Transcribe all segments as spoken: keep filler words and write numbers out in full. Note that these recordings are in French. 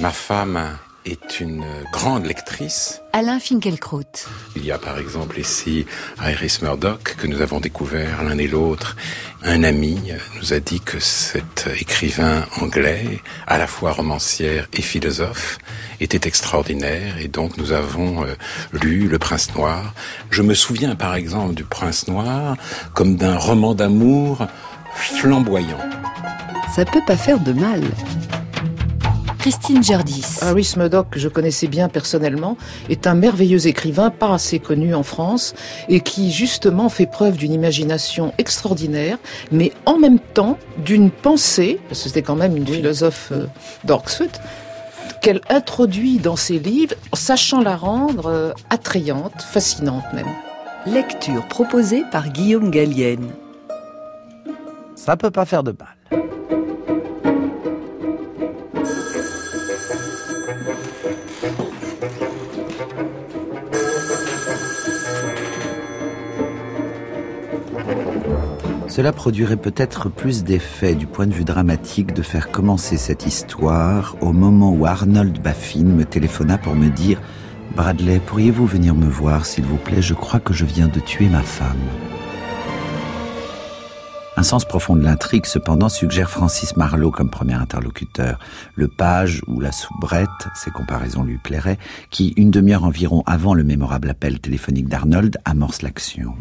Ma femme est une grande lectrice. Alain Finkielkraut. Il y a par exemple ici Iris Murdoch, que nous avons découvert l'un et l'autre. Un ami nous a dit que cet écrivain anglais, à la fois romancière et philosophe, était extraordinaire, et donc nous avons euh, lu Le Prince Noir. Je me souviens par exemple du Prince Noir comme d'un roman d'amour flamboyant. Ça peut pas faire de mal. Christine Jardis. Iris Murdoch, que je connaissais bien personnellement, est un merveilleux écrivain, pas assez connu en France, et qui justement fait preuve d'une imagination extraordinaire, mais en même temps d'une pensée, parce que c'était quand même une philosophe euh, d'Oxford, qu'elle introduit dans ses livres, sachant la rendre euh, attrayante, fascinante même. Lecture proposée par Guillaume Gallienne. Ça peut pas faire de mal. Cela produirait peut-être plus d'effet du point de vue dramatique de faire commencer cette histoire au moment où Arnold Baffin me téléphona pour me dire « Bradley, pourriez-vous venir me voir, s'il vous plaît? Je crois que je viens de tuer ma femme. » Un sens profond de l'intrigue, cependant, suggère Francis Marlowe comme premier interlocuteur. Le page ou la soubrette, ces comparaisons lui plairaient, qui, une demi-heure environ avant le mémorable appel téléphonique d'Arnold, amorce l'action.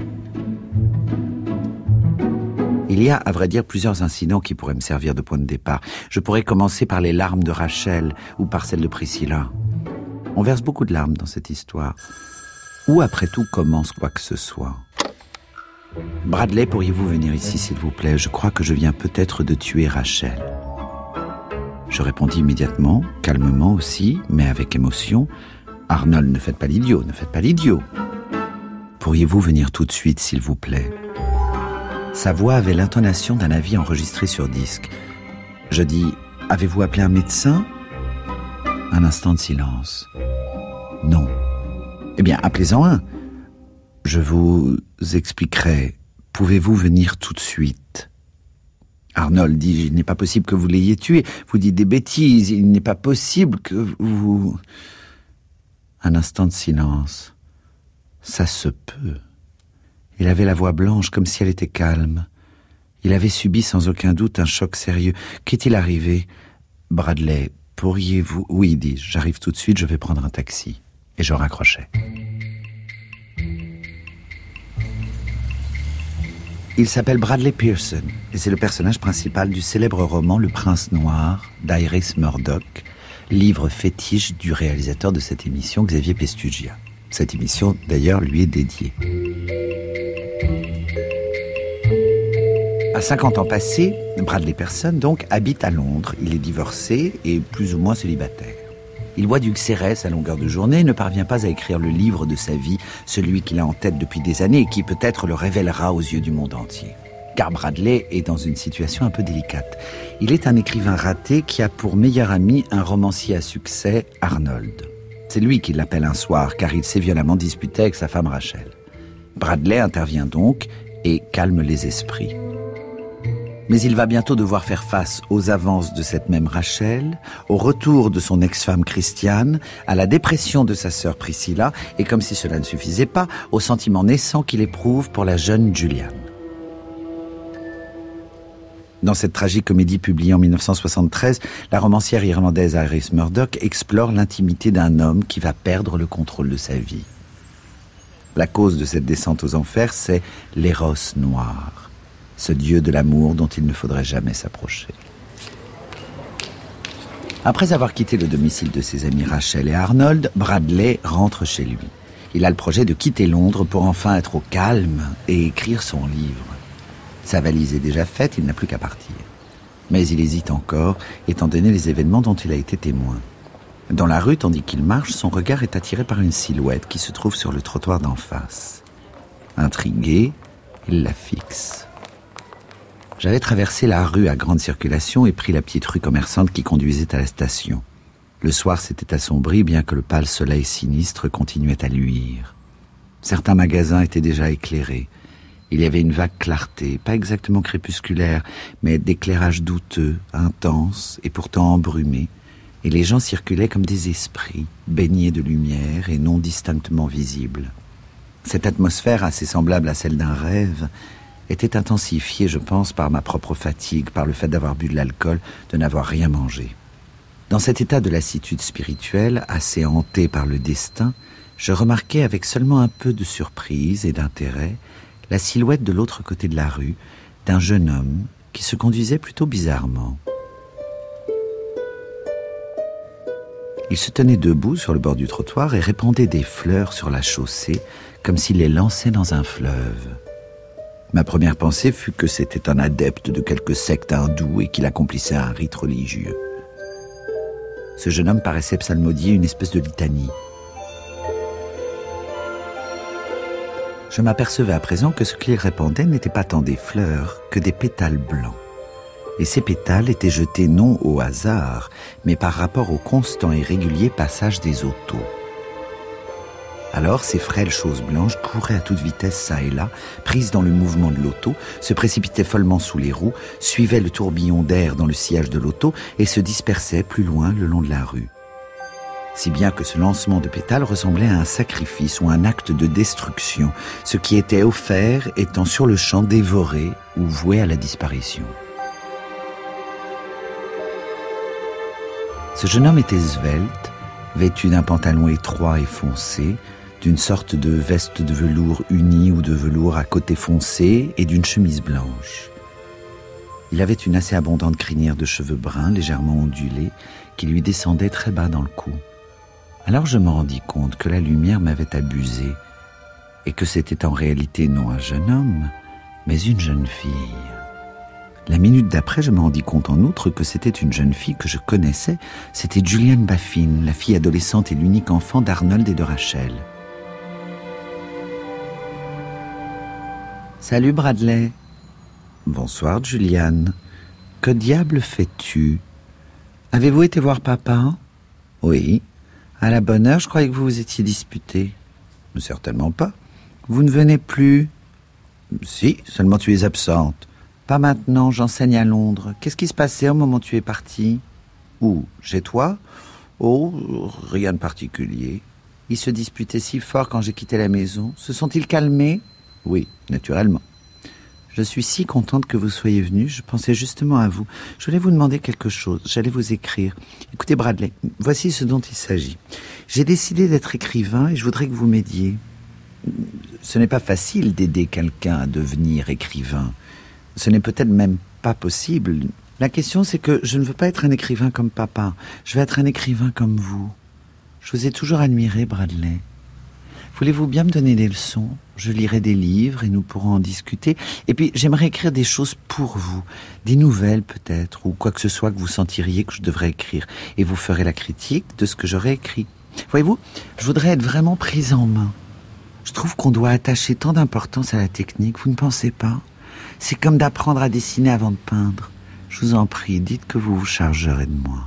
Il y a, à vrai dire, plusieurs incidents qui pourraient me servir de point de départ. Je pourrais commencer par les larmes de Rachel ou par celles de Priscilla. On verse beaucoup de larmes dans cette histoire. Où, après tout, commence quoi que ce soit? Bradley, pourriez-vous venir ici, s'il vous plaît? Je crois que je viens peut-être de tuer Rachel. Je répondis immédiatement, calmement aussi, mais avec émotion. Arnold, ne faites pas l'idiot, ne faites pas l'idiot. Pourriez-vous venir tout de suite, s'il vous plaît? Sa voix avait l'intonation d'un avis enregistré sur disque. Je dis, avez-vous appelé un médecin? Un instant de silence. Non. Eh bien, appelez-en un. Je vous expliquerai. Pouvez-vous venir tout de suite? Arnold dit, il n'est pas possible que vous l'ayez tué. Vous dites des bêtises, il n'est pas possible que vous... Un instant de silence. Ça se peut. Il avait la voix blanche comme si elle était calme. Il avait subi sans aucun doute un choc sérieux. Qu'est-il arrivé? Bradley, pourriez-vous... Oui, dis-je, j'arrive tout de suite, je vais prendre un taxi. Et je raccrochais. Il s'appelle Bradley Pearson, et c'est le personnage principal du célèbre roman Le Prince Noir d'Iris Murdoch, livre fétiche du réalisateur de cette émission, Xavier Pestugia. Cette émission, d'ailleurs, lui est dédiée. À cinquante ans passés, Bradley Pearson, donc, habite à Londres. Il est divorcé et plus ou moins célibataire. Il boit du xérès à longueur de journée et ne parvient pas à écrire le livre de sa vie, celui qu'il a en tête depuis des années et qui peut-être le révélera aux yeux du monde entier. Car Bradley est dans une situation un peu délicate. Il est un écrivain raté qui a pour meilleur ami un romancier à succès, Arnold. C'est lui qui l'appelle un soir, car il s'est violemment disputé avec sa femme Rachel. Bradley intervient donc et calme les esprits. Mais il va bientôt devoir faire face aux avances de cette même Rachel, au retour de son ex-femme Christiane, à la dépression de sa sœur Priscilla, et comme si cela ne suffisait pas, au sentiment naissant qu'il éprouve pour la jeune Juliane. Dans cette tragique comédie publiée en dix-neuf cent soixante-treize, la romancière irlandaise Iris Murdoch explore l'intimité d'un homme qui va perdre le contrôle de sa vie. La cause de cette descente aux enfers, c'est l'éros noir. Ce dieu de l'amour dont il ne faudrait jamais s'approcher. Après avoir quitté le domicile de ses amis Rachel et Arnold, Bradley rentre chez lui. Il a le projet de quitter Londres pour enfin être au calme et écrire son livre. Sa valise est déjà faite, il n'a plus qu'à partir. Mais il hésite encore, étant donné les événements dont il a été témoin. Dans la rue, tandis qu'il marche, son regard est attiré par une silhouette qui se trouve sur le trottoir d'en face. Intrigué, il la fixe. J'avais traversé la rue à grande circulation et pris la petite rue commerçante qui conduisait à la station. Le soir s'était assombri, bien que le pâle soleil sinistre continuait à luire. Certains magasins étaient déjà éclairés. Il y avait une vague clarté, pas exactement crépusculaire, mais d'éclairage douteux, intense et pourtant embrumé, et les gens circulaient comme des esprits, baignés de lumière et non distinctement visibles. Cette atmosphère, assez semblable à celle d'un rêve, était intensifiée, je pense, par ma propre fatigue, par le fait d'avoir bu de l'alcool, de n'avoir rien mangé. Dans cet état de lassitude spirituelle, assez hanté par le destin, je remarquai avec seulement un peu de surprise et d'intérêt la silhouette de l'autre côté de la rue d'un jeune homme qui se conduisait plutôt bizarrement. Il se tenait debout sur le bord du trottoir et répandait des fleurs sur la chaussée comme s'il les lançait dans un fleuve. Ma première pensée fut que c'était un adepte de quelque secte hindoue et qu'il accomplissait un rite religieux. Ce jeune homme paraissait psalmodier une espèce de litanie. Je m'apercevais à présent que ce qu'il répandait n'était pas tant des fleurs que des pétales blancs. Et ces pétales étaient jetés non au hasard, mais par rapport au constant et régulier passage des autos. Alors ces frêles choses blanches couraient à toute vitesse çà et là, prises dans le mouvement de l'auto, se précipitaient follement sous les roues, suivaient le tourbillon d'air dans le sillage de l'auto et se dispersaient plus loin le long de la rue. Si bien que ce lancement de pétales ressemblait à un sacrifice ou un acte de destruction, ce qui était offert étant sur le champ dévoré ou voué à la disparition. Ce jeune homme était svelte, vêtu d'un pantalon étroit et foncé, d'une sorte de veste de velours uni ou de velours à côté foncé et d'une chemise blanche. Il avait une assez abondante crinière de cheveux bruns légèrement ondulés qui lui descendait très bas dans le cou. Alors je me rendis compte que la lumière m'avait abusé et que c'était en réalité non un jeune homme, mais une jeune fille. La minute d'après, je me rendis compte en outre que c'était une jeune fille que je connaissais. C'était Juliane Baffin, la fille adolescente et l'unique enfant d'Arnold et de Rachel. « Salut Bradley. »« Bonsoir Juliane. Que diable fais-tu ? Avez-vous été voir papa ? » ?»« Oui. À la bonne heure, je croyais que vous vous étiez disputés. »« Certainement pas. Vous ne venez plus ? » ?»« Si, seulement tu es absente. » « Pas maintenant, j'enseigne à Londres. Qu'est-ce qui se passait au moment où tu es parti ? » ?»« Où ? Chez toi ? » ?»« Oh, rien de particulier. Ils se disputaient si fort quand j'ai quitté la maison. Se sont-ils calmés ? » ?»« Oui, naturellement. »« Je suis si contente que vous soyez venu. Je pensais justement à vous. Je voulais vous demander quelque chose. J'allais vous écrire. Écoutez Bradley, voici ce dont il s'agit. J'ai décidé d'être écrivain et je voudrais que vous m'aidiez. Ce n'est pas facile d'aider quelqu'un à devenir écrivain. Ce n'est peut-être même pas possible. La question, c'est que je ne veux pas être un écrivain comme papa. Je veux être un écrivain comme vous. Je vous ai toujours admiré, Bradley. Voulez-vous bien me donner des leçons ? Je lirai des livres et nous pourrons en discuter. Et puis, j'aimerais écrire des choses pour vous. Des nouvelles, peut-être, ou quoi que ce soit que vous sentiriez que je devrais écrire. Et vous ferez la critique de ce que j'aurai écrit. Voyez-vous, je voudrais être vraiment prise en main. Je trouve qu'on doit attacher tant d'importance à la technique, vous ne pensez pas ? C'est comme d'apprendre à dessiner avant de peindre. Je vous en prie, dites que vous vous chargerez de moi.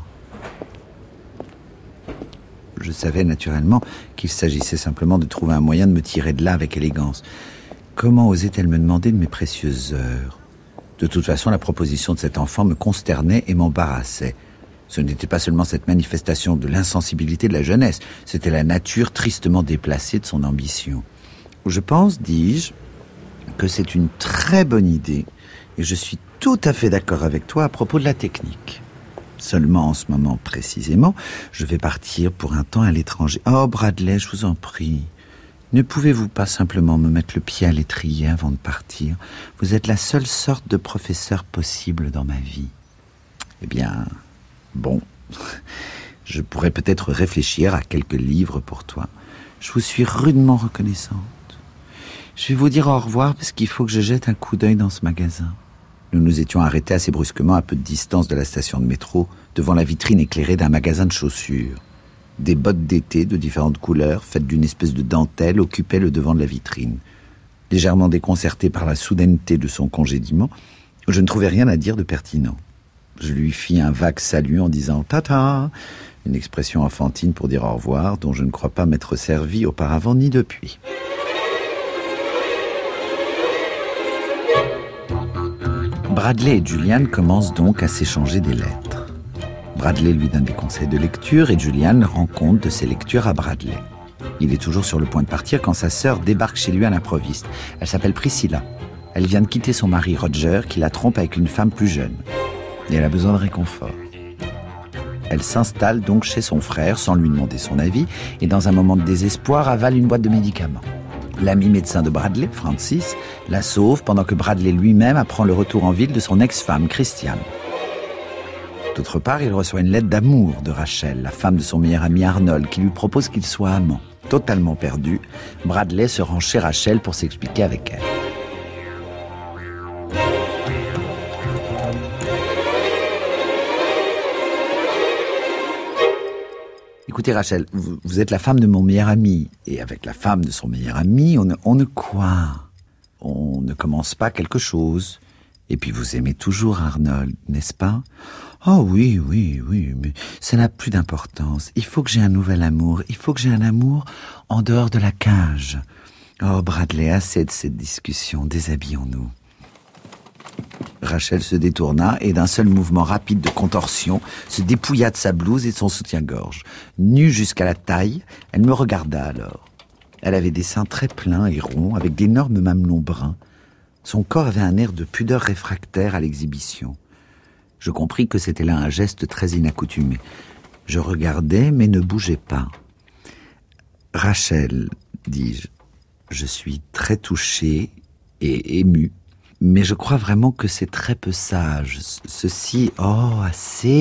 Je savais naturellement qu'il s'agissait simplement de trouver un moyen de me tirer de là avec élégance. Comment osait-elle me demander de mes précieuses heures ? De toute façon, la proposition de cet enfant me consternait et m'embarrassait. Ce n'était pas seulement cette manifestation de l'insensibilité de la jeunesse, c'était la nature tristement déplacée de son ambition. Je pense, dis-je, que c'est une très bonne idée et je suis tout à fait d'accord avec toi à propos de la technique. Seulement en ce moment précisément, je vais partir pour un temps à l'étranger. Oh Bradley, je vous en prie, ne pouvez-vous pas simplement me mettre le pied à l'étrier avant de partir ? Vous êtes la seule sorte de professeur possible dans ma vie. Eh bien, bon, je pourrais peut-être réfléchir à quelques livres pour toi. Je vous suis rudement reconnaissante. Je vais vous dire au revoir parce qu'il faut que je jette un coup d'œil dans ce magasin. Nous nous étions arrêtés assez brusquement à peu de distance de la station de métro, devant la vitrine éclairée d'un magasin de chaussures. Des bottes d'été de différentes couleurs, faites d'une espèce de dentelle, occupaient le devant de la vitrine. Légèrement déconcerté par la soudaineté de son congédiement, je ne trouvais rien à dire de pertinent. Je lui fis un vague salut en disant « Tata », une expression enfantine pour dire au revoir, dont je ne crois pas m'être servi auparavant ni depuis. Bradley et Juliane commencent donc à s'échanger des lettres. Bradley lui donne des conseils de lecture et Julian rend compte de ses lectures à Bradley. Il est toujours sur le point de partir quand sa sœur débarque chez lui à l'improviste. Elle s'appelle Priscilla. Elle vient de quitter son mari Roger qui la trompe avec une femme plus jeune. Et elle a besoin de réconfort. Elle s'installe donc chez son frère sans lui demander son avis et dans un moment de désespoir avale une boîte de médicaments. L'ami médecin de Bradley, Francis, la sauve pendant que Bradley lui-même apprend le retour en ville de son ex-femme, Christiane. D'autre part, il reçoit une lettre d'amour de Rachel, la femme de son meilleur ami Arnold, qui lui propose qu'il soit amant. Totalement perdu, Bradley se rend chez Rachel pour s'expliquer avec elle. Écoutez Rachel, vous, vous êtes la femme de mon meilleur ami. Et avec la femme de son meilleur ami, on ne, on ne quoi On ne commence pas quelque chose. Et puis vous aimez toujours Arnold, n'est-ce pas? Oh oui, oui, oui, mais ça n'a plus d'importance. Il faut que j'ai un nouvel amour. Il faut que j'ai un amour en dehors de la cage. Oh Bradley, assez de cette discussion. Déshabillons-nous. Rachel se détourna et d'un seul mouvement rapide de contorsion, se dépouilla de sa blouse et de son soutien-gorge. Nue jusqu'à la taille, elle me regarda alors. Elle avait des seins très pleins et ronds, avec d'énormes mamelons bruns. Son corps avait un air de pudeur réfractaire à l'exhibition. Je compris que c'était là un geste très inaccoutumé. Je regardais, mais ne bougeais pas. « Rachel, dis-je, je suis très touché et ému. Mais je crois vraiment que c'est très peu sage. Ceci, oh, assez !»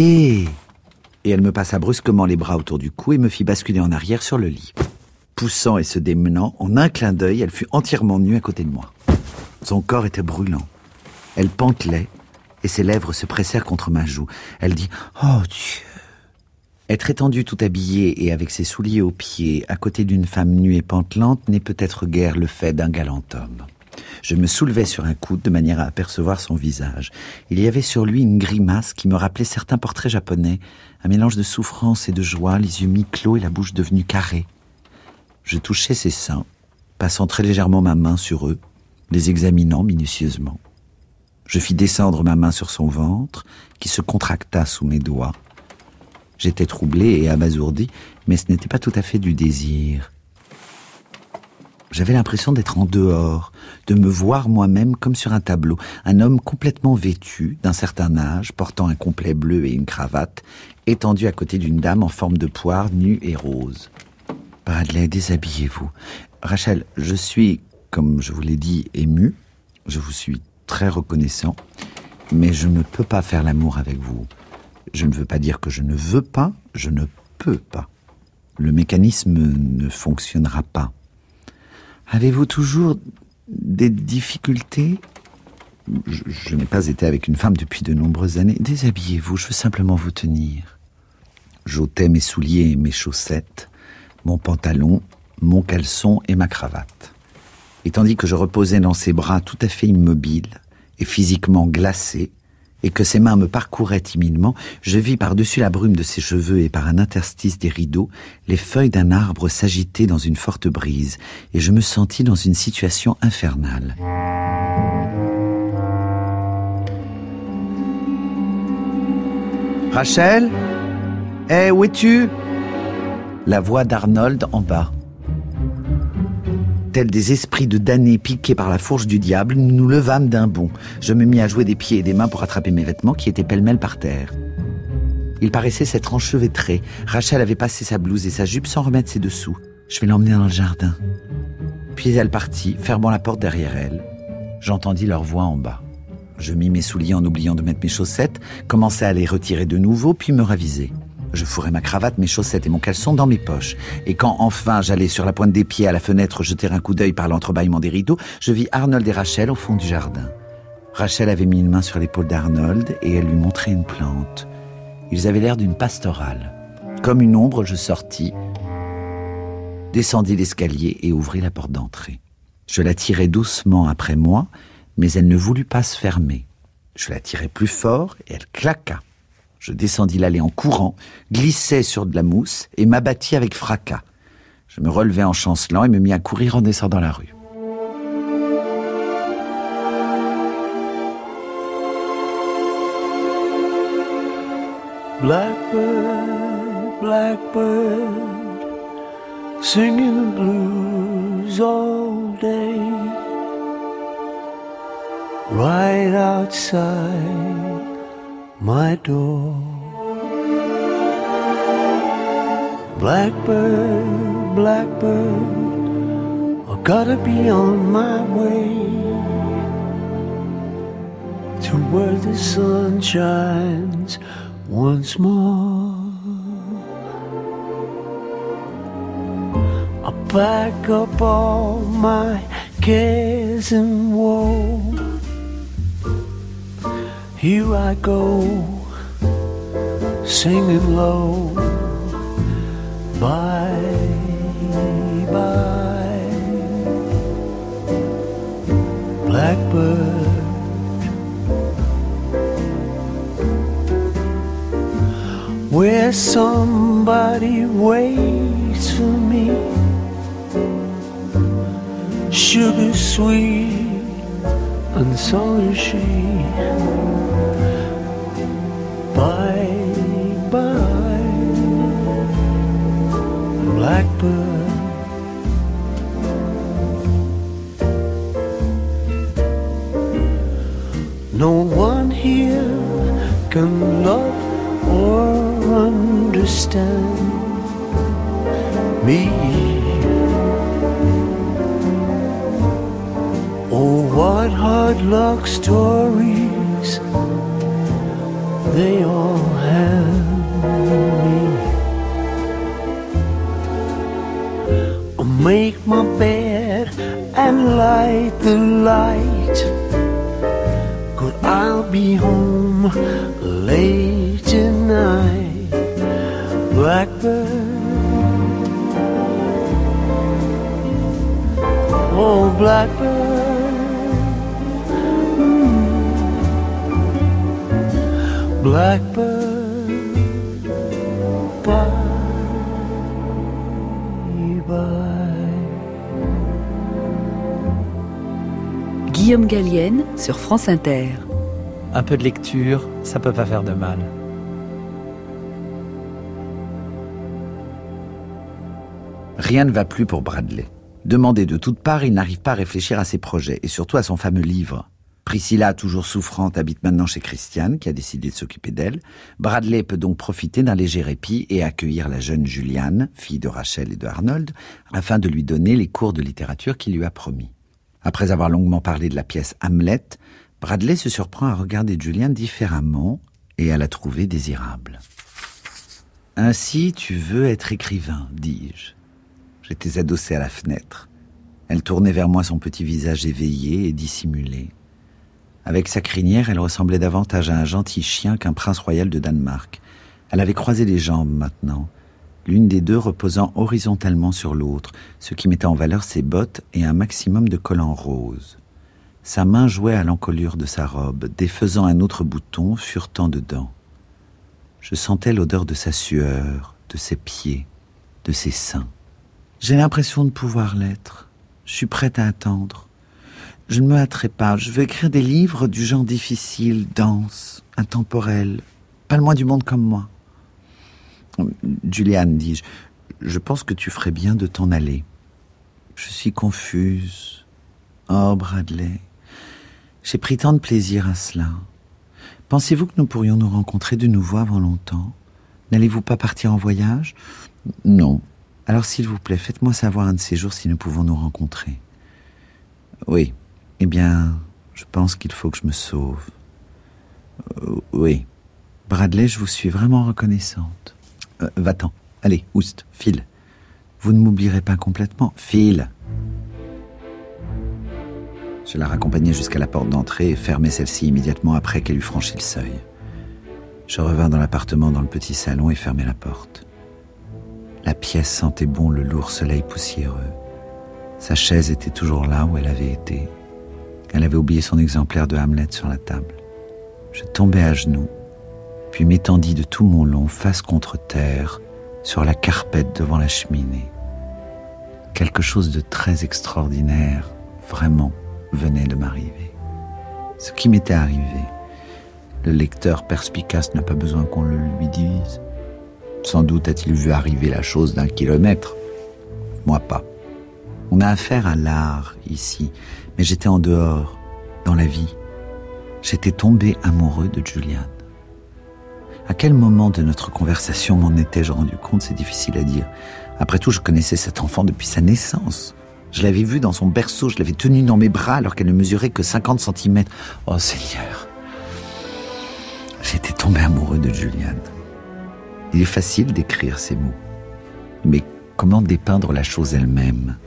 Et elle me passa brusquement les bras autour du cou et me fit basculer en arrière sur le lit. Poussant et se démenant, en un clin d'œil, elle fut entièrement nue à côté de moi. Son corps était brûlant. Elle pantelait et ses lèvres se pressèrent contre ma joue. Elle dit « Oh Dieu !» Être étendue tout habillée et avec ses souliers aux pieds à côté d'une femme nue et pantelante n'est peut-être guère le fait d'un galant homme. Je me soulevai sur un coude de manière à apercevoir son visage. Il y avait sur lui une grimace qui me rappelait certains portraits japonais, un mélange de souffrance et de joie, les yeux mi-clos et la bouche devenue carrée. Je touchai ses seins, passant très légèrement ma main sur eux, les examinant minutieusement. Je fis descendre ma main sur son ventre, qui se contracta sous mes doigts. J'étais troublé et abasourdi, mais ce n'était pas tout à fait du désir. J'avais l'impression d'être en dehors, de me voir moi-même comme sur un tableau, un homme complètement vêtu, d'un certain âge, portant un complet bleu et une cravate, étendu à côté d'une dame en forme de poire, nue et rose. « Bradley, déshabillez-vous. Rachel, je suis, comme je vous l'ai dit, ému. Je vous suis très reconnaissant, mais je ne peux pas faire l'amour avec vous. Je ne veux pas dire que je ne veux pas, je ne peux pas. Le mécanisme ne fonctionnera pas. Avez-vous toujours des difficultés ? Je, je n'ai pas été avec une femme depuis de nombreuses années. Déshabillez-vous, je veux simplement vous tenir. » J'ôtais mes souliers et mes chaussettes, mon pantalon, mon caleçon et ma cravate. Et tandis que je reposais dans ses bras tout à fait immobile et physiquement glacé, et que ses mains me parcouraient timidement, je vis par-dessus la brume de ses cheveux et par un interstice des rideaux, les feuilles d'un arbre s'agiter dans une forte brise, et je me sentis dans une situation infernale. « Rachel ? Hé, hey, où es-tu » La voix d'Arnold en bas. Tels des esprits de damnés piqués par la fourche du diable, nous nous levâmes d'un bond. Je me mis à jouer des pieds et des mains pour attraper mes vêtements qui étaient pêle-mêle par terre. Il paraissait s'être enchevêtré. Rachel avait passé sa blouse et sa jupe sans remettre ses dessous. Je vais l'emmener dans le jardin. Puis elle partit, fermant la porte derrière elle. J'entendis leur voix en bas. Je mis mes souliers en oubliant de mettre mes chaussettes, commençai à les retirer de nouveau, puis me ravisai. Je fourrai ma cravate, mes chaussettes et mon caleçon dans mes poches. Et quand enfin j'allais sur la pointe des pieds à la fenêtre jeter un coup d'œil par l'entrebâillement des rideaux, je vis Arnold et Rachel au fond du jardin. Rachel avait mis une main sur l'épaule d'Arnold et elle lui montrait une plante. Ils avaient l'air d'une pastorale. Comme une ombre, je sortis, descendis l'escalier et ouvris la porte d'entrée. Je la tirai doucement après moi, mais elle ne voulut pas se fermer. Je la tirai plus fort et elle claqua. Je descendis l'allée en courant, glissai sur de la mousse et m'abattis avec fracas. Je me relevai en chancelant et me mis à courir en descendant la rue. Blackbird, blackbird, singing the blues all day, right outside my door. Blackbird, blackbird, I gotta be on my way to where the sun shines once more. I pack up all my cares and woe. Here I go, singing low. Bye, bye, blackbird. Where somebody waits for me, sugar sweet and so is she. Bye, bye, blackbird. No one here can love or understand me. Oh, what hard luck stories they all have me. I'll make my bed and light the light, 'cause I'll be home late tonight. Blackbird, oh blackbird, mm. Blackbird, bye, bye. Guillaume Gallienne sur France Inter. Un peu de lecture, ça peut pas faire de mal. Rien ne va plus pour Bradley. Demandé de toutes parts, il n'arrive pas à réfléchir à ses projets, et surtout à son fameux livre. Priscilla, toujours souffrante, habite maintenant chez Christiane, qui a décidé de s'occuper d'elle. Bradley peut donc profiter d'un léger répit et accueillir la jeune Juliane, fille de Rachel et de Arnold, afin de lui donner les cours de littérature qu'il lui a promis. Après avoir longuement parlé de la pièce Hamlet, Bradley se surprend à regarder Juliane différemment et à la trouver désirable. « Ainsi, tu veux être écrivain, dis-je. » J'étais adossé à la fenêtre. Elle tournait vers moi son petit visage éveillé et dissimulé. Avec sa crinière, elle ressemblait davantage à un gentil chien qu'un prince royal de Danemark. Elle avait croisé les jambes maintenant, l'une des deux reposant horizontalement sur l'autre, ce qui mettait en valeur ses bottes et un maximum de collants roses. Sa main jouait à l'encolure de sa robe, défaisant un autre bouton, furetant dedans. Je sentais l'odeur de sa sueur, de ses pieds, de ses seins. J'ai l'impression de pouvoir l'être. Je suis prête à attendre. Je ne me hâterai pas. Je veux écrire des livres du genre difficile, dense, intemporel. Pas le moins du monde comme moi. Juliane, dis-je, je pense que tu ferais bien de t'en aller. Je suis confuse. Oh, Bradley, j'ai pris tant de plaisir à cela. Pensez-vous que nous pourrions nous rencontrer de nouveau avant longtemps? N'allez-vous pas partir en voyage? Non. Alors, s'il vous plaît, faites-moi savoir un de ces jours si nous pouvons nous rencontrer. Oui. Eh bien, je pense qu'il faut que je me sauve. Euh, oui. Bradley, je vous suis vraiment reconnaissante. Euh, va-t'en. Allez, oust, file. Vous ne m'oublierez pas complètement. File. Je la raccompagnai jusqu'à la porte d'entrée et fermai celle-ci immédiatement après qu'elle eut franchi le seuil. Je revins dans l'appartement, dans le petit salon, et fermai la porte. La pièce sentait bon le lourd soleil poussiéreux. Sa chaise était toujours là où elle avait été. Elle avait oublié son exemplaire de Hamlet sur la table. Je tombai à genoux, puis m'étendis de tout mon long, face contre terre, sur la carpette devant la cheminée. Quelque chose de très extraordinaire, vraiment, venait de m'arriver. Ce qui m'était arrivé, Le lecteur perspicace n'a pas besoin qu'on le lui dise. Sans doute a-t-il vu arriver la chose d'un kilomètre. Moi pas. On a affaire à l'art ici, mais j'étais en dehors, dans la vie. J'étais tombé amoureux de Julian. À quel moment de notre conversation m'en étais-je rendu compte? C'est difficile à dire. Après tout, je connaissais cet enfant depuis sa naissance. Je l'avais vue dans son berceau, je l'avais tenue dans mes bras alors qu'elle ne mesurait que cinquante centimètres. Oh Seigneur! J'étais tombé amoureux de Julian. Il est facile d'écrire ces mots. Mais comment dépeindre la chose elle-même?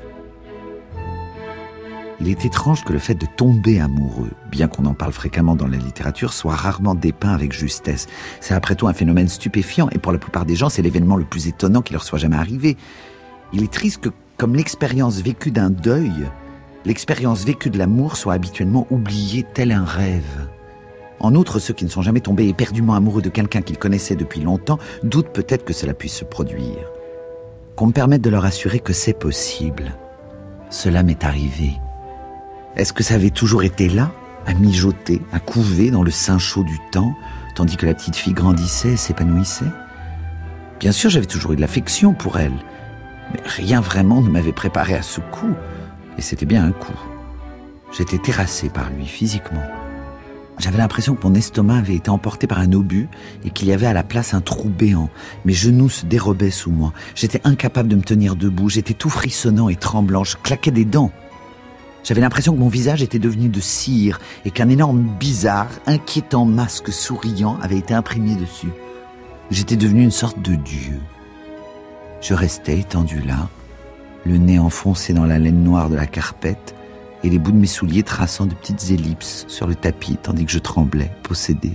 Il est étrange que le fait de tomber amoureux, bien qu'on en parle fréquemment dans la littérature, soit rarement dépeint avec justesse. C'est après tout un phénomène stupéfiant, et pour la plupart des gens, c'est l'événement le plus étonnant qui leur soit jamais arrivé. Il est triste que, comme l'expérience vécue d'un deuil, l'expérience vécue de l'amour soit habituellement oubliée tel un rêve. En outre, ceux qui ne sont jamais tombés éperdument amoureux de quelqu'un qu'ils connaissaient depuis longtemps doutent peut-être que cela puisse se produire. Qu'on me permette de leur assurer que c'est possible. Cela m'est arrivé. Est-ce que ça avait toujours été là, à mijoter, à couver dans le sein chaud du temps, tandis que la petite fille grandissait et s'épanouissait? Bien sûr, j'avais toujours eu de l'affection pour elle, mais rien vraiment ne m'avait préparé à ce coup, et c'était bien un coup. J'étais terrassé par lui physiquement. J'avais l'impression que mon estomac avait été emporté par un obus et qu'il y avait à la place un trou béant. Mes genoux se dérobaient sous moi. J'étais incapable de me tenir debout, j'étais tout frissonnant et tremblant, je claquais des dents. J'avais l'impression que mon visage était devenu de cire et qu'un énorme, bizarre, inquiétant masque souriant avait été imprimé dessus. J'étais devenu une sorte de dieu. Je restais étendu là, le nez enfoncé dans la laine noire de la carpette et les bouts de mes souliers traçant de petites ellipses sur le tapis tandis que je tremblais, possédé.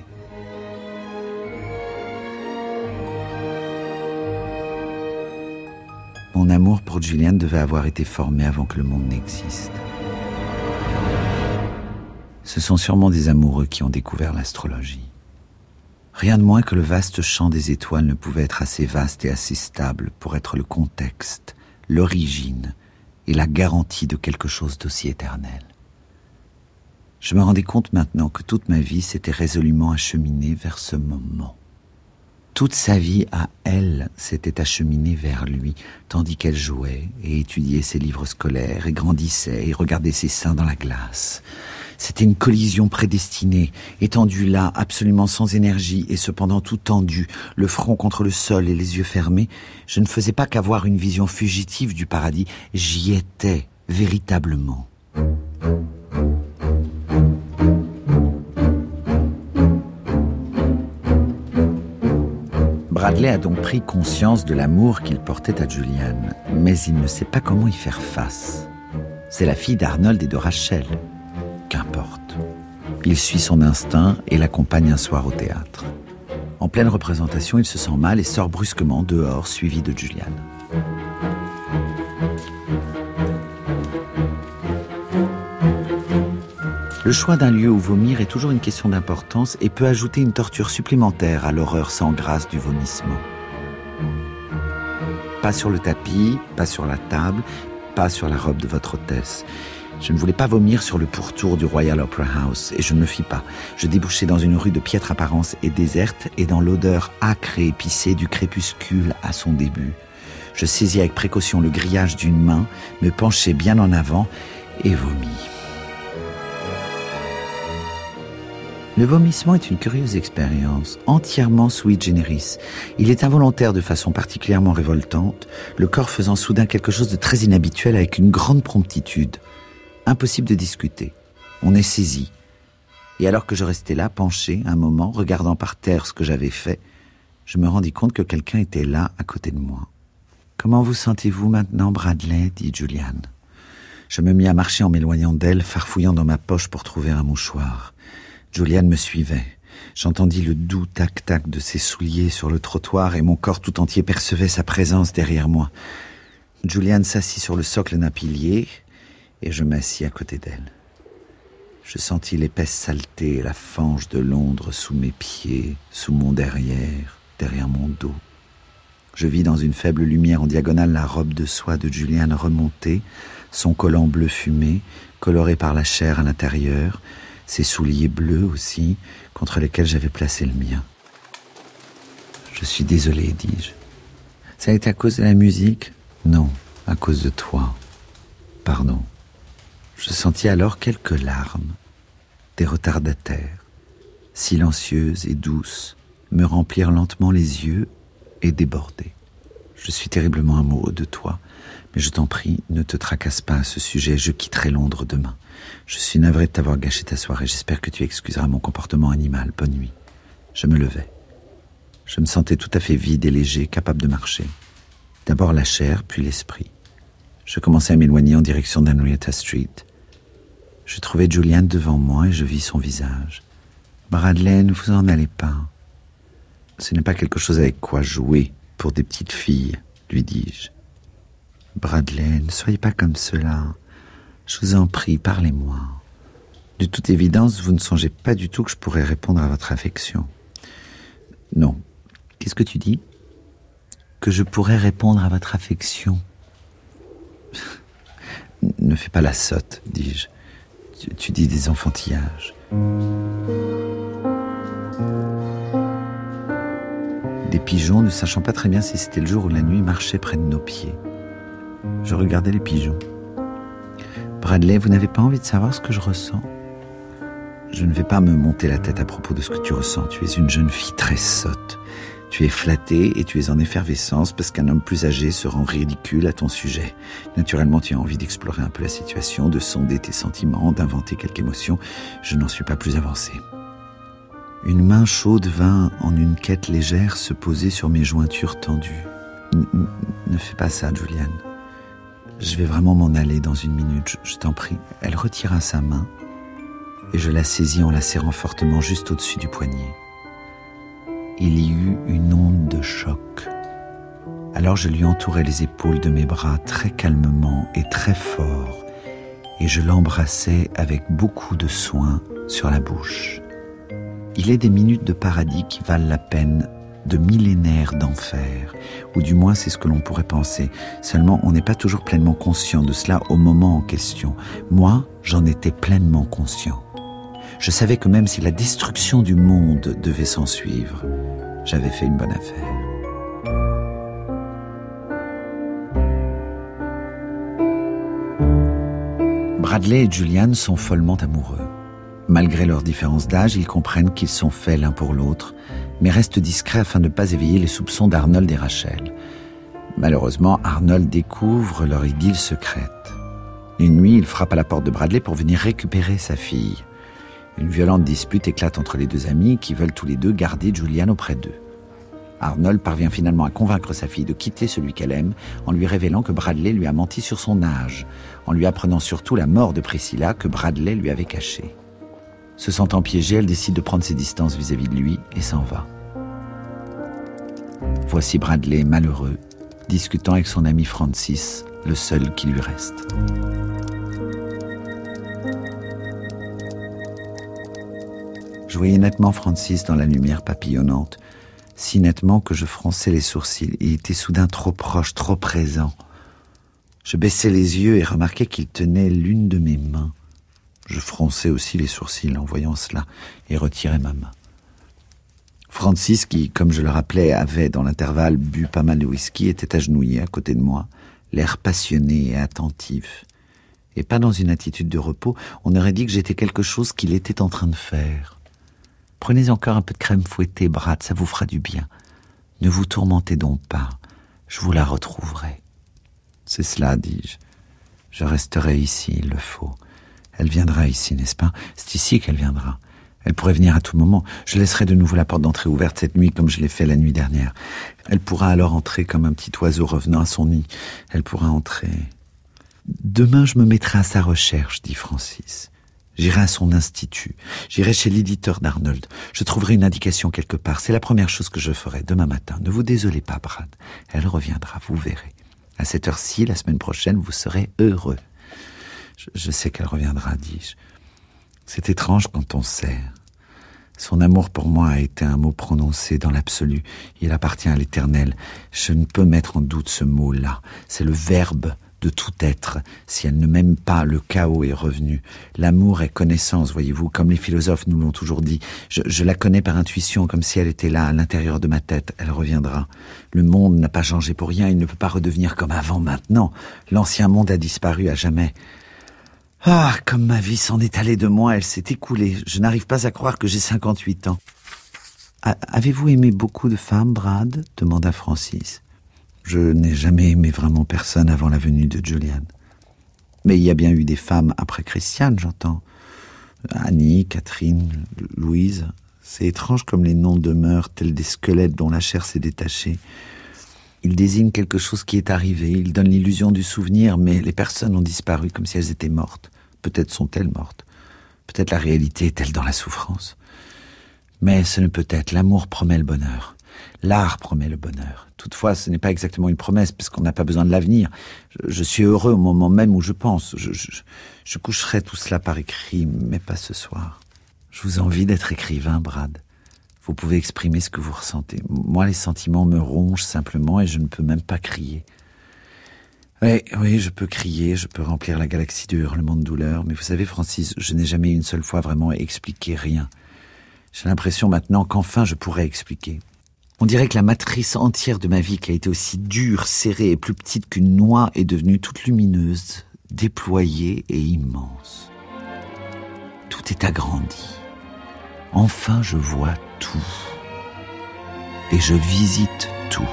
Mon amour pour Julian devait avoir été formé avant que le monde n'existe. Ce sont sûrement des amoureux qui ont découvert l'astrologie. Rien de moins que le vaste champ des étoiles ne pouvait être assez vaste et assez stable pour être le contexte, l'origine et la garantie de quelque chose d'aussi éternel. Je me rendais compte maintenant que toute ma vie s'était résolument acheminée vers ce moment. Toute sa vie à elle s'était acheminée vers lui, tandis qu'elle jouait et étudiait ses livres scolaires et grandissait et regardait ses seins dans la glace. C'était une collision prédestinée, étendue là, absolument sans énergie et cependant tout tendu, le front contre le sol et les yeux fermés. Je ne faisais pas qu'avoir une vision fugitive du paradis, j'y étais véritablement. Bradley a donc pris conscience de l'amour qu'il portait à Julian, mais il ne sait pas comment y faire face. C'est la fille d'Arnold et de Rachel. Qu'importe. Il suit son instinct et l'accompagne un soir au théâtre. En pleine représentation, il se sent mal et sort brusquement dehors, suivi de Julian. Le choix d'un lieu où vomir est toujours une question d'importance et peut ajouter une torture supplémentaire à l'horreur sans grâce du vomissement. Pas sur le tapis, pas sur la table, pas sur la robe de votre hôtesse. Je ne voulais pas vomir sur le pourtour du Royal Opera House, et je ne me fis pas. Je débouchai dans une rue de piètre apparence et déserte, et dans l'odeur âcre et épicée du crépuscule à son début. Je saisis avec précaution le grillage d'une main, me penchai bien en avant, et vomis. Le vomissement est une curieuse expérience, entièrement sui generis. Il est involontaire de façon particulièrement révoltante, le corps faisant soudain quelque chose de très inhabituel avec une grande promptitude. Impossible de discuter. On est saisi. Et alors que je restais là, penché, un moment, regardant par terre ce que j'avais fait, je me rendis compte que quelqu'un était là, à côté de moi. « Comment vous sentez-vous maintenant, Bradley ?» dit Julian. Je me mis à marcher en m'éloignant d'elle, farfouillant dans ma poche pour trouver un mouchoir. Julian me suivait. J'entendis le doux tac-tac de ses souliers sur le trottoir et mon corps tout entier percevait sa présence derrière moi. Julian s'assit sur le socle d'un pilier et je m'assis à côté d'elle. Je sentis l'épaisse saleté et la fange de Londres sous mes pieds, sous mon derrière, derrière mon dos. Je vis dans une faible lumière en diagonale la robe de soie de Julian remontée, son collant bleu fumé, coloré par la chair à l'intérieur, ses souliers bleus aussi, contre lesquels j'avais placé le mien. Je suis désolé, dis-je. Ça a été à cause de la musique ? Non, à cause de toi. Pardon. Je sentis alors quelques larmes, des retardataires, silencieuses et douces, me remplir lentement les yeux et déborder. Je suis terriblement amoureux de toi, mais je t'en prie, ne te tracasse pas à ce sujet, je quitterai Londres demain. Je suis navré de t'avoir gâché ta soirée, j'espère que tu excuseras mon comportement animal. Bonne nuit. Je me levai. Je me sentais tout à fait vide et léger, capable de marcher. D'abord la chair, puis l'esprit. Je commençais à m'éloigner en direction d'Henrietta Street. Je trouvai Julian devant moi et je vis son visage. « Bradley, ne vous en allez pas. Ce n'est pas quelque chose avec quoi jouer pour des petites filles, lui dis-je. Bradley, ne soyez pas comme cela. Je vous en prie, parlez-moi. De toute évidence, vous ne songez pas du tout que je pourrais répondre à votre affection. Non. Qu'est-ce que tu dis ? Que je pourrais répondre à votre affection. Ne fais pas la sotte, dis-je. Tu, tu dis des enfantillages. Des pigeons, ne sachant pas très bien si c'était le jour ou la nuit, marchaient près de nos pieds. Je regardais les pigeons. Bradley, vous n'avez pas envie de savoir ce que je ressens ? Je ne vais pas me monter la tête à propos de ce que tu ressens. Tu es une jeune fille très sotte. Tu es flattée et tu es en effervescence parce qu'un homme plus âgé se rend ridicule à ton sujet. Naturellement, tu as envie d'explorer un peu la situation, de sonder tes sentiments, d'inventer quelque émotion. Je n'en suis pas plus avancé. Une main chaude vint, en une quête légère, se poser sur mes jointures tendues. N- ne fais pas ça, Julian. Je vais vraiment m'en aller dans une minute, je, je t'en prie. Elle retira sa main et je la saisis en la serrant fortement juste au-dessus du poignet. Il y eut une onde de choc. Alors je lui entourai les épaules de mes bras très calmement et très fort et je l'embrassai avec beaucoup de soin sur la bouche. Il est des minutes de paradis qui valent la peine de millénaires d'enfer, ou du moins c'est ce que l'on pourrait penser. Seulement, on n'est pas toujours pleinement conscient de cela au moment en question. Moi, j'en étais pleinement conscient. Je savais que même si la destruction du monde devait s'en suivre, j'avais fait une bonne affaire. Bradley et Julian sont follement amoureux. Malgré leur différence d'âge, ils comprennent qu'ils sont faits l'un pour l'autre, mais restent discrets afin de ne pas éveiller les soupçons d'Arnold et Rachel. Malheureusement, Arnold découvre leur idylle secrète. Une nuit, il frappe à la porte de Bradley pour venir récupérer sa fille. Une violente dispute éclate entre les deux amis qui veulent tous les deux garder Julian auprès d'eux. Arnold parvient finalement à convaincre sa fille de quitter celui qu'elle aime en lui révélant que Bradley lui a menti sur son âge, en lui apprenant surtout la mort de Priscilla que Bradley lui avait cachée. Se sentant piégée, elle décide de prendre ses distances vis-à-vis de lui et s'en va. Voici Bradley, malheureux, discutant avec son ami Francis, le seul qui lui reste. Je voyais nettement Francis dans la lumière papillonnante, si nettement que je fronçais les sourcils et était soudain trop proche, trop présent. Je baissai les yeux et remarquai qu'il tenait l'une de mes mains. Je fronçais aussi les sourcils en voyant cela et retirai ma main. Francis, qui, comme je le rappelais, avait dans l'intervalle bu pas mal de whisky, était agenouillé à côté de moi, l'air passionné et attentif. Et pas dans une attitude de repos, on aurait dit que j'étais quelque chose qu'il était en train de faire. Prenez encore un peu de crème fouettée, Brad, ça vous fera du bien. Ne vous tourmentez donc pas, je vous la retrouverai. C'est cela, dis-je. Je resterai ici, il le faut. Elle viendra ici, n'est-ce pas ? C'est ici qu'elle viendra. Elle pourrait venir à tout moment. Je laisserai de nouveau la porte d'entrée ouverte cette nuit comme je l'ai fait la nuit dernière. Elle pourra alors entrer comme un petit oiseau revenant à son nid. Elle pourra entrer... Demain, je me mettrai à sa recherche, dit Francis. J'irai à son institut. J'irai chez l'éditeur d'Arnold. Je trouverai une indication quelque part. C'est la première chose que je ferai demain matin. Ne vous désolez pas, Brad. Elle reviendra, vous verrez. À cette heure-ci, la semaine prochaine, vous serez heureux. Je, je sais qu'elle reviendra, dis-je. C'est étrange quand on sait. Son amour pour moi a été un mot prononcé dans l'absolu. Il appartient à l'Éternel. Je ne peux mettre en doute ce mot-là. C'est le verbe de tout être. Si elle ne m'aime pas, le chaos est revenu. L'amour est connaissance, voyez-vous, comme les philosophes nous l'ont toujours dit. Je, je la connais par intuition, comme si elle était là, à l'intérieur de ma tête. Elle reviendra. Le monde n'a pas changé pour rien, il ne peut pas redevenir comme avant maintenant. L'ancien monde a disparu à jamais. Ah, comme ma vie s'en est allée de moi, elle s'est écoulée. Je n'arrive pas à croire que j'ai cinquante-huit ans. A- Avez-vous aimé beaucoup de femmes, Brad ? Demanda Francis. Je n'ai jamais aimé vraiment personne avant la venue de Julian. Mais il y a bien eu des femmes après Christiane, j'entends. Annie, Catherine, Louise. C'est étrange comme les noms demeurent, tels des squelettes dont la chair s'est détachée. Ils désignent quelque chose qui est arrivé, ils donnent l'illusion du souvenir, mais les personnes ont disparu comme si elles étaient mortes. Peut-être sont-elles mortes. Peut-être la réalité est-elle dans la souffrance. Mais ce ne peut être. L'amour promet le bonheur. L'art promet le bonheur. Toutefois, ce n'est pas exactement une promesse, parce qu'on n'a pas besoin de l'avenir. Je, je suis heureux au moment même où je pense. Je, je, je coucherai tout cela par écrit, mais pas ce soir. Je vous envie d'être écrivain, Brad. Vous pouvez exprimer ce que vous ressentez. Moi, les sentiments me rongent simplement et je ne peux même pas crier. Oui, oui, je peux crier, je peux remplir la galaxie de hurlements de douleur, mais vous savez, Francis, je n'ai jamais une seule fois vraiment expliqué rien. J'ai l'impression maintenant qu'enfin je pourrais expliquer. On dirait que la matrice entière de ma vie, qui a été aussi dure, serrée et plus petite qu'une noix, est devenue toute lumineuse, déployée et immense. Tout est agrandi. Enfin, je vois tout. Et je visite tout.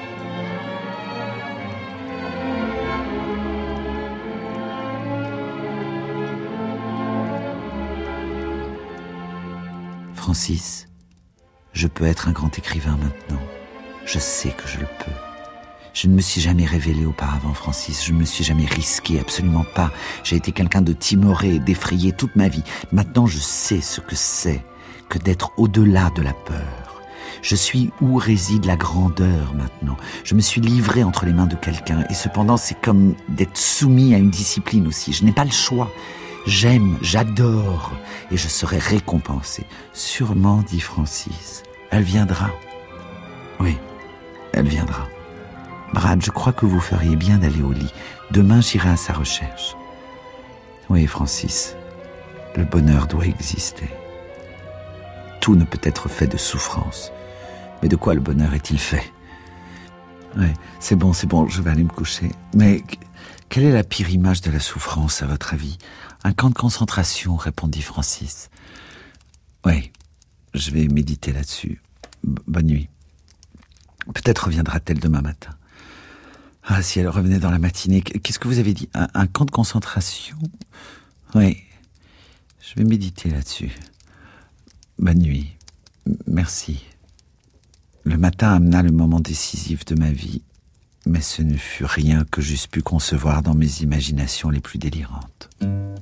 Francis, je peux être un grand écrivain maintenant. Je sais que je le peux. Je ne me suis jamais révélé auparavant, Francis. Je ne me suis jamais risqué, absolument pas. J'ai été quelqu'un de timoré et d'effrayé toute ma vie. Maintenant, je sais ce que c'est que d'être au-delà de la peur. Je suis où réside la grandeur maintenant. Je me suis livré entre les mains de quelqu'un. Et cependant, c'est comme d'être soumis à une discipline aussi. Je n'ai pas le choix. J'aime, j'adore, et je serai récompensé. Sûrement, dit Francis. Elle viendra. Oui, elle viendra. Brad, je crois que vous feriez bien d'aller au lit. Demain, j'irai à sa recherche. Oui, Francis, le bonheur doit exister. Tout ne peut être fait de souffrance. Mais de quoi le bonheur est-il fait ? Oui, c'est bon, c'est bon, je vais aller me coucher. Mais quelle est la pire image de la souffrance, à votre avis ? Un camp de concentration, répondit Francis. Oui, je vais méditer là-dessus. B- bonne nuit. Peut-être reviendra-t-elle demain matin. Ah, si elle revenait dans la matinée. Qu'est-ce que vous avez dit ? Un, un camp de concentration ? Oui, je vais méditer là-dessus. Bonne nuit. M- merci. Le matin amena le moment décisif de ma vie, mais ce ne fut rien que j'eusse pu concevoir dans mes imaginations les plus délirantes.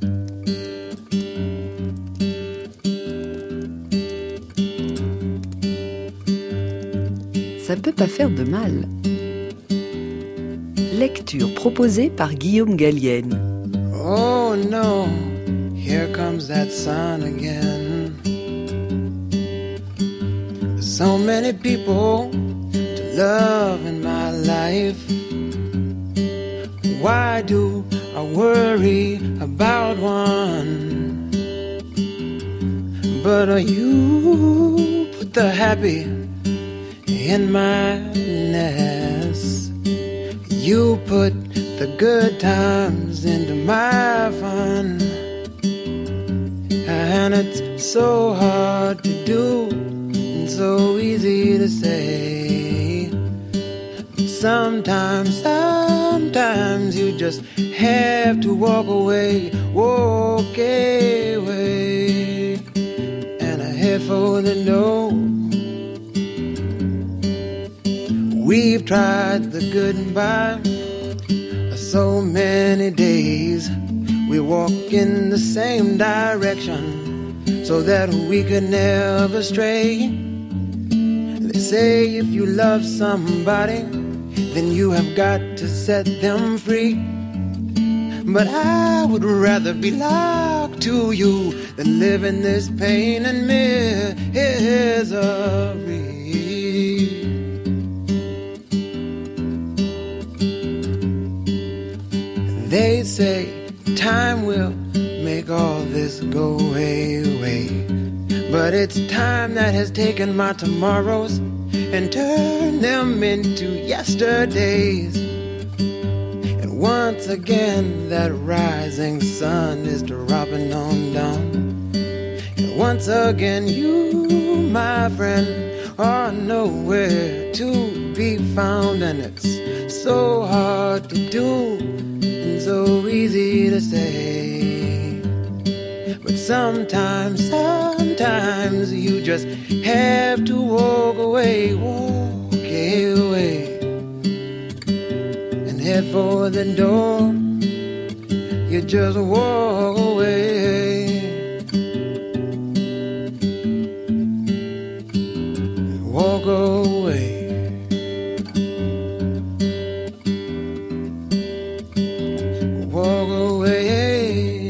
Ça peut pas faire de mal. Lecture proposée par Guillaume Gallienne. Oh no, here comes that sun again. So many people to love in my life. Why do I worry about one? But are you put the happy in my nest? You put the good times into my fun. And it's so hard to do and so easy to say. But sometimes, sometimes you just have to walk away, walk away. And I head for the door. We've tried the good and bad so many days. We walk in the same direction so that we could never stray. They say if you love somebody, then you have got to set them free. But I would rather be locked to you than live in this pain and misery. say time will make all this go away, away. But it's time that has taken my tomorrows and turned them into yesterdays. And once again that rising sun is dropping on down. And once again you, my friend, are nowhere to be found. And it's so hard to do and so easy to say. But sometimes, sometimes you just have to walk away, walk away, and head for the door. You just walk away, walk away. Walk away,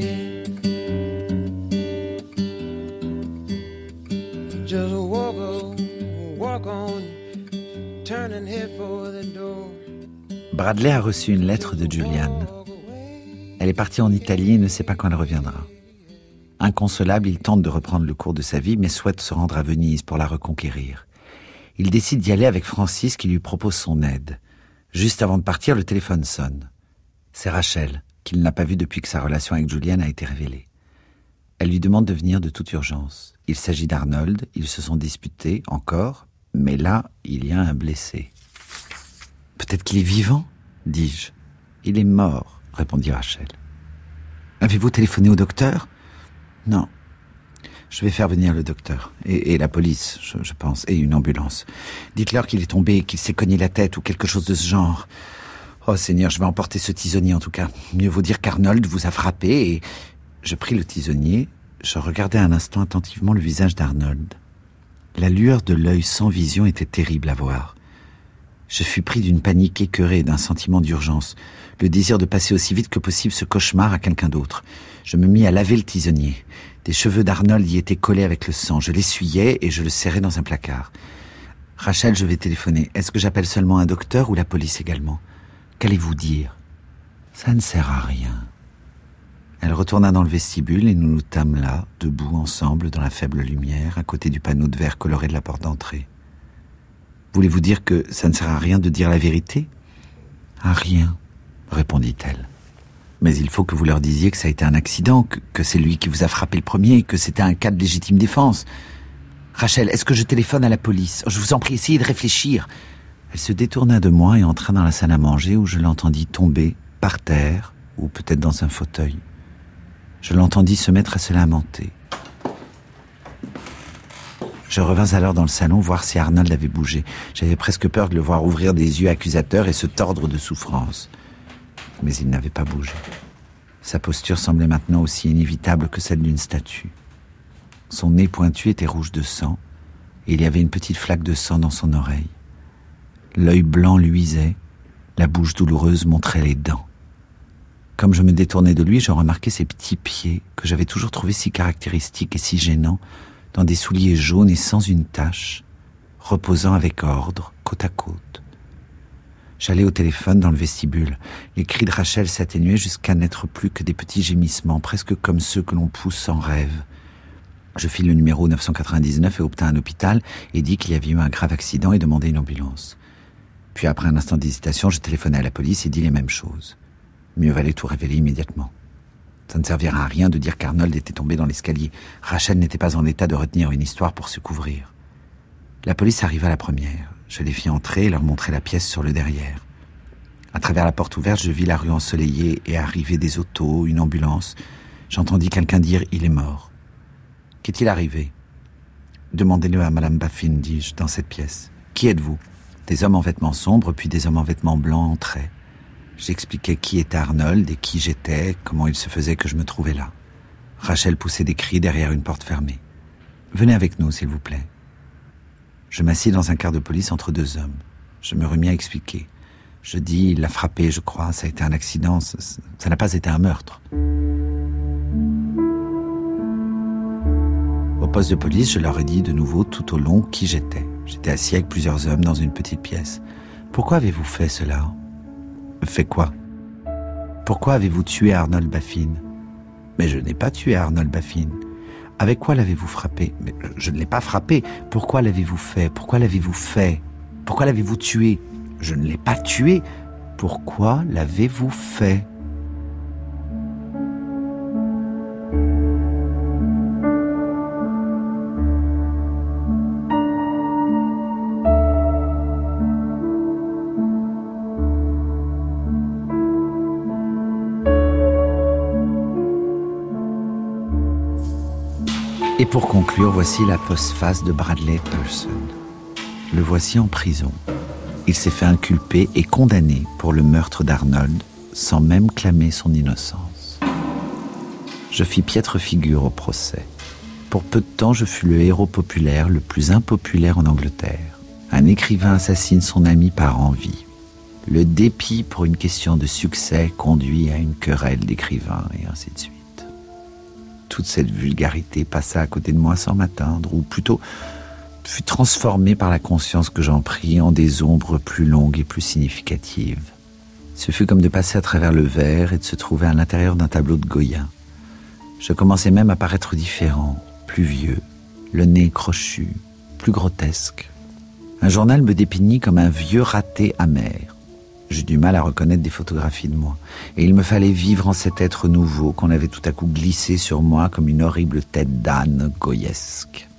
just walk on, walk on, turn and head for the door. Bradley a reçu une lettre de Juliane. Elle est partie en Italie et ne sait pas quand elle reviendra. Inconsolable, il tente de reprendre le cours de sa vie, mais souhaite se rendre à Venise pour la reconquérir. Il décide d'y aller avec Francis qui lui propose son aide. Juste avant de partir, le téléphone sonne. C'est Rachel, qu'il n'a pas vue depuis que sa relation avec Juliane a été révélée. Elle lui demande de venir de toute urgence. Il s'agit d'Arnold, ils se sont disputés encore, mais là, il y a un blessé. « Peut-être qu'il est vivant ?» dis-je. « Il est mort », répondit Rachel. « Avez-vous téléphoné au docteur ?»« Non. Je vais faire venir le docteur. Et, et la police, je, je pense, et une ambulance. Dites-leur qu'il est tombé, qu'il s'est cogné la tête ou quelque chose de ce genre. Oh Seigneur, je vais emporter ce tisonnier en tout cas. Mieux vaut dire qu'Arnold vous a frappé et... » Je pris le tisonnier, je regardais un instant attentivement le visage d'Arnold. La lueur de l'œil sans vision était terrible à voir. Je fus pris d'une panique écœurée et d'un sentiment d'urgence, le désir de passer aussi vite que possible ce cauchemar à quelqu'un d'autre. Je me mis à laver le tisonnier. Des cheveux d'Arnold y étaient collés avec le sang. Je l'essuyais et je le serrais dans un placard. « Rachel, je vais téléphoner. Est-ce que j'appelle seulement un docteur ou la police également ? Qu'allez-vous dire ? » « Ça ne sert à rien. » Elle retourna dans le vestibule et nous nous tâmes là, debout ensemble dans la faible lumière, à côté du panneau de verre coloré de la porte d'entrée. « Voulez-vous dire que ça ne sert à rien de dire la vérité ? » ?»« À rien, » répondit-elle. « Mais il faut que vous leur disiez que ça a été un accident, que, que c'est lui qui vous a frappé le premier, que c'était un cas de légitime défense. Rachel, est-ce que je téléphone à la police ? Je vous en prie, essayez de réfléchir. » Elle se détourna de moi et entra dans la salle à manger où je l'entendis tomber par terre ou peut-être dans un fauteuil. Je l'entendis se mettre à se lamenter. Je revins alors dans le salon voir si Arnold avait bougé. J'avais presque peur de le voir ouvrir des yeux accusateurs et se tordre de souffrance. Mais il n'avait pas bougé. Sa posture semblait maintenant aussi inévitable que celle d'une statue. Son nez pointu était rouge de sang et il y avait une petite flaque de sang dans son oreille. L'œil blanc luisait, la bouche douloureuse montrait les dents. Comme je me détournais de lui, je remarquais ses petits pieds, que j'avais toujours trouvés si caractéristiques et si gênants, dans des souliers jaunes et sans une tache, reposant avec ordre, côte à côte. J'allais au téléphone dans le vestibule. Les cris de Rachel s'atténuaient jusqu'à n'être plus que des petits gémissements, presque comme ceux que l'on pousse en rêve. Je fis le numéro neuf cent quatre-vingt-dix-neuf et obtins un hôpital et dis qu'il y avait eu un grave accident et demandai une ambulance. Puis après un instant d'hésitation, je téléphonai à la police et dis les mêmes choses. Mieux valait tout révéler immédiatement. Ça ne servira à rien de dire qu'Arnold était tombé dans l'escalier. Rachel n'était pas en état de retenir une histoire pour se couvrir. La police arriva la première. Je les fis entrer et leur montrai la pièce sur le derrière. À travers la porte ouverte, je vis la rue ensoleillée et arriver des autos, une ambulance. J'entendis quelqu'un dire « Il est mort ». « Qu'est-il arrivé ?»« Demandez-le à Madame Baffin, dis-je, dans cette pièce. Qui êtes-vous » Des hommes en vêtements sombres, puis des hommes en vêtements blancs entraient. J'expliquais qui était Arnold et qui j'étais, comment il se faisait que je me trouvais là. Rachel poussait des cris derrière une porte fermée. « Venez avec nous, s'il vous plaît. » Je m'assis dans un car de police entre deux hommes. Je me remis à expliquer. Je dis, il l'a frappé, je crois, ça a été un accident, ça, ça n'a pas été un meurtre. Au poste de police, je leur ai dit de nouveau tout au long qui j'étais. J'étais assis avec plusieurs hommes dans une petite pièce. « Pourquoi avez-vous fait cela ?»« Fait quoi ?»« Pourquoi avez-vous tué Arnold Baffin ? Mais je n'ai pas tué Arnold Baffin. Avec quoi l'avez-vous frappé ? Mais je ne l'ai pas frappé. Pourquoi l'avez-vous fait ? Pourquoi l'avez-vous fait ? Pourquoi l'avez-vous tué ? Je ne l'ai pas tué. Pourquoi l'avez-vous fait ? Et pour conclure, voici la postface de Bradley Person. Le voici en prison. Il s'est fait inculper et condamné pour le meurtre d'Arnold, sans même clamer son innocence. Je fis piètre figure au procès. Pour peu de temps, je fus le héros populaire le plus impopulaire en Angleterre. Un écrivain assassine son ami par envie. Le dépit pour une question de succès conduit à une querelle d'écrivains, et ainsi de suite. Toute cette vulgarité passa à côté de moi sans m'atteindre, ou plutôt fut transformée par la conscience que j'en pris en des ombres plus longues et plus significatives. Ce fut comme de passer à travers le verre et de se trouver à l'intérieur d'un tableau de Goya. Je commençais même à paraître différent, plus vieux, le nez crochu, plus grotesque. Un journal me dépeignit comme un vieux raté amer. J'eus du mal à reconnaître des photographies de moi. Et il me fallait vivre en cet être nouveau qu'on avait tout à coup glissé sur moi comme une horrible tête d'âne goyesque.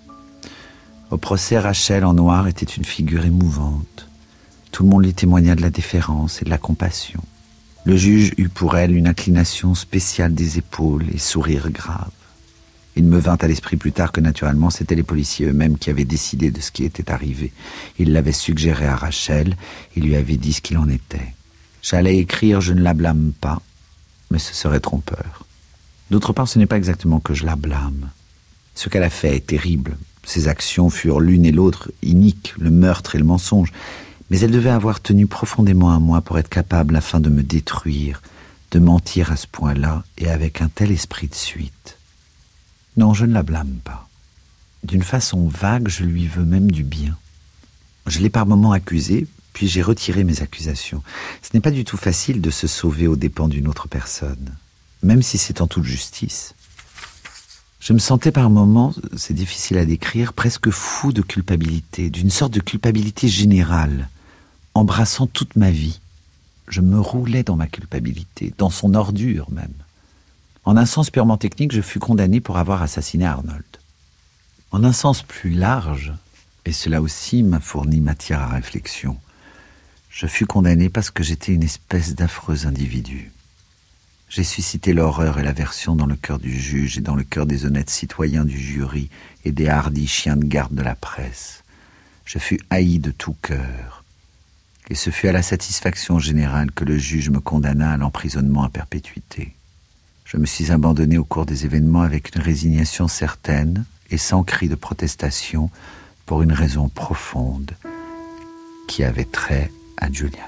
Au procès, Rachel en noir était une figure émouvante. Tout le monde lui témoigna de la déférence et de la compassion. Le juge eut pour elle une inclination spéciale des épaules et sourire grave. Il me vint à l'esprit plus tard que naturellement c'était les policiers eux-mêmes qui avaient décidé de ce qui était arrivé. Ils l'avaient suggéré à Rachel et lui avaient dit ce qu'il en était. J'allais écrire « Je ne la blâme pas », mais ce serait trompeur. D'autre part, ce n'est pas exactement que je la blâme. Ce qu'elle a fait est terrible. Ses actions furent l'une et l'autre iniques, le meurtre et le mensonge. Mais elle devait avoir tenu profondément à moi pour être capable, afin de me détruire, de mentir à ce point-là et avec un tel esprit de suite. Non, je ne la blâme pas. D'une façon vague, je lui veux même du bien. Je l'ai par moments accusée, puis j'ai retiré mes accusations. Ce n'est pas du tout facile de se sauver aux dépens d'une autre personne, même si c'est en toute justice. Je me sentais par moments, c'est difficile à décrire, presque fou de culpabilité, d'une sorte de culpabilité générale, embrassant toute ma vie. Je me roulais dans ma culpabilité, dans son ordure même. En un sens purement technique, je fus condamné pour avoir assassiné Arnold. En un sens plus large, et cela aussi m'a fourni matière à réflexion, je fus condamné parce que j'étais une espèce d'affreux individu. J'ai suscité l'horreur et l'aversion dans le cœur du juge et dans le cœur des honnêtes citoyens du jury et des hardis chiens de garde de la presse. Je fus haï de tout cœur. Et ce fut à la satisfaction générale que le juge me condamna à l'emprisonnement à perpétuité. Je me suis abandonné au cours des événements avec une résignation certaine et sans cri de protestation pour une raison profonde qui avait trait à Julian.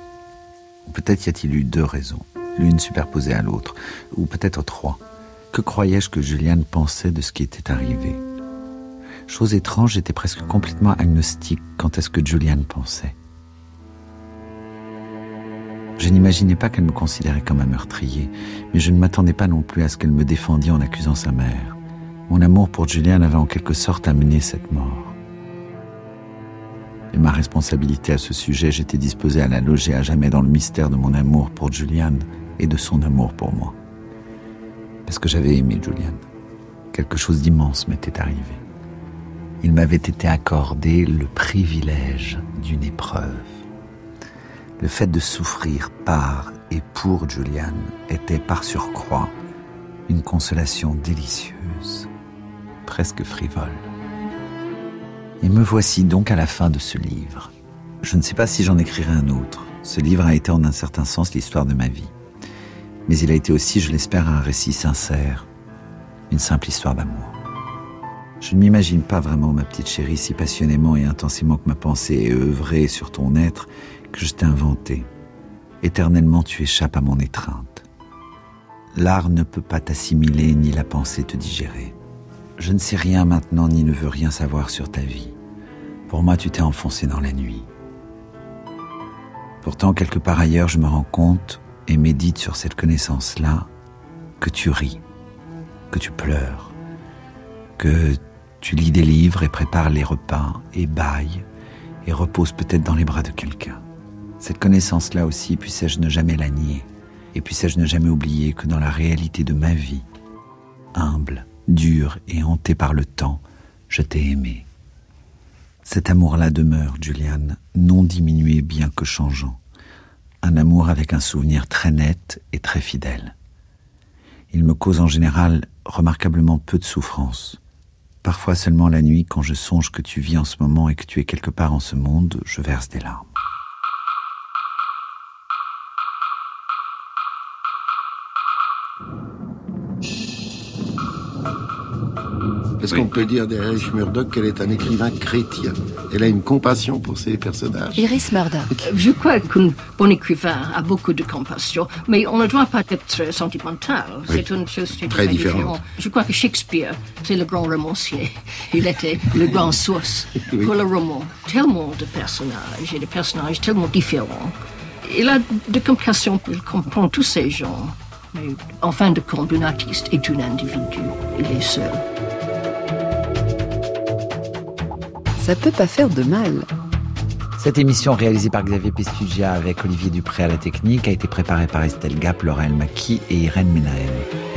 Ou peut-être y a-t-il eu deux raisons, l'une superposée à l'autre, ou peut-être trois. Que croyais-je que Julian pensait de ce qui était arrivé ? Chose étrange, j'étais presque complètement agnostique quant à ce que Julian pensait. Je n'imaginais pas qu'elle me considérait comme un meurtrier, mais je ne m'attendais pas non plus à ce qu'elle me défendît en accusant sa mère. Mon amour pour Julian avait en quelque sorte amené cette mort. Et ma responsabilité à ce sujet, j'étais disposé à la loger à jamais dans le mystère de mon amour pour Julian et de son amour pour moi. Parce que j'avais aimé Julian. Quelque chose d'immense m'était arrivé. Il m'avait été accordé le privilège d'une épreuve. Le fait de souffrir par et pour Julian était par surcroît une consolation délicieuse, presque frivole. Et me voici donc à la fin de ce livre. Je ne sais pas si j'en écrirai un autre. Ce livre a été en un certain sens l'histoire de ma vie. Mais il a été aussi, je l'espère, un récit sincère, une simple histoire d'amour. Je ne m'imagine pas vraiment, ma petite chérie, si passionnément et intensément que ma pensée est œuvrée sur ton être, que je t'ai inventé. Éternellement, tu échappes à mon étreinte. L'art ne peut pas t'assimiler, ni la pensée te digérer. Je ne sais rien maintenant, ni ne veux rien savoir sur ta vie. Pour moi, tu t'es enfoncé dans la nuit. Pourtant, quelque part ailleurs, je me rends compte et médites sur cette connaissance-là, que tu ris, que tu pleures, que tu lis des livres et prépares les repas et bailles et reposes peut-être dans les bras de quelqu'un. Cette connaissance-là aussi, puissais-je ne jamais la nier, et puissais-je ne jamais oublier que dans la réalité de ma vie, humble, dure et hantée par le temps, je t'ai aimé. Cet amour-là demeure, Juliane, non diminué bien que changeant. Un amour avec un souvenir très net et très fidèle. Il me cause en général remarquablement peu de souffrance. Parfois seulement la nuit, quand je songe que tu vis en ce moment et que tu es quelque part en ce monde, je verse des larmes. Est-ce oui. qu'on peut dire d'Iris Murdoch qu'elle est un écrivain chrétien? Elle a une compassion pour ses personnages. Iris Murdoch. Je crois qu'un bon écrivain a beaucoup de compassion, mais on ne doit pas être sentimental. Oui. C'est une chose très, très différente. Différent. Je crois que Shakespeare, c'est le grand romancier. Il était le grand source oui. pour le roman. Tellement de personnages et de personnages tellement différents. Il a de compassion, il comprend tous ces gens. Mais en fin de compte, un artiste est un individu. Il est seul. Ça peut pas faire de mal. Cette émission réalisée par Xavier Pestugia avec Olivier Dupré à la technique a été préparée par Estelle Gap, Laurel Maki et Irène Menahem.